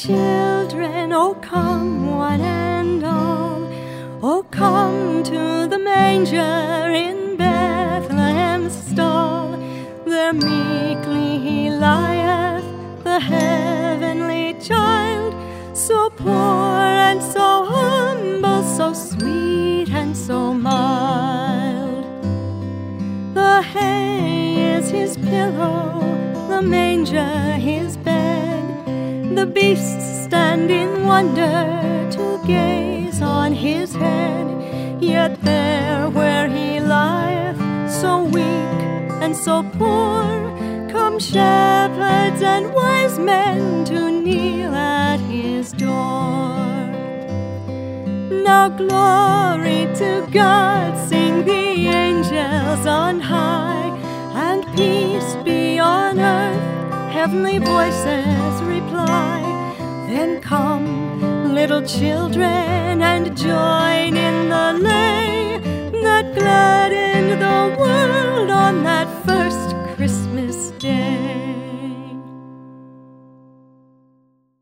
children, oh come one and all, oh come to the manger in Bethlehem's stall. There meekly he lieth, the heavenly child, so poor and so humble, so sweet and so mild. The hay is his pillow, the manger his bed, the beasts stand in wonder to gaze on his head. Yet there where he lieth, so weak and so poor, come shepherds and wise men to kneel at his door. Now glory to God, sing the angels on high, and peace be on earth, heavenly voices reply. Then come, little children, and join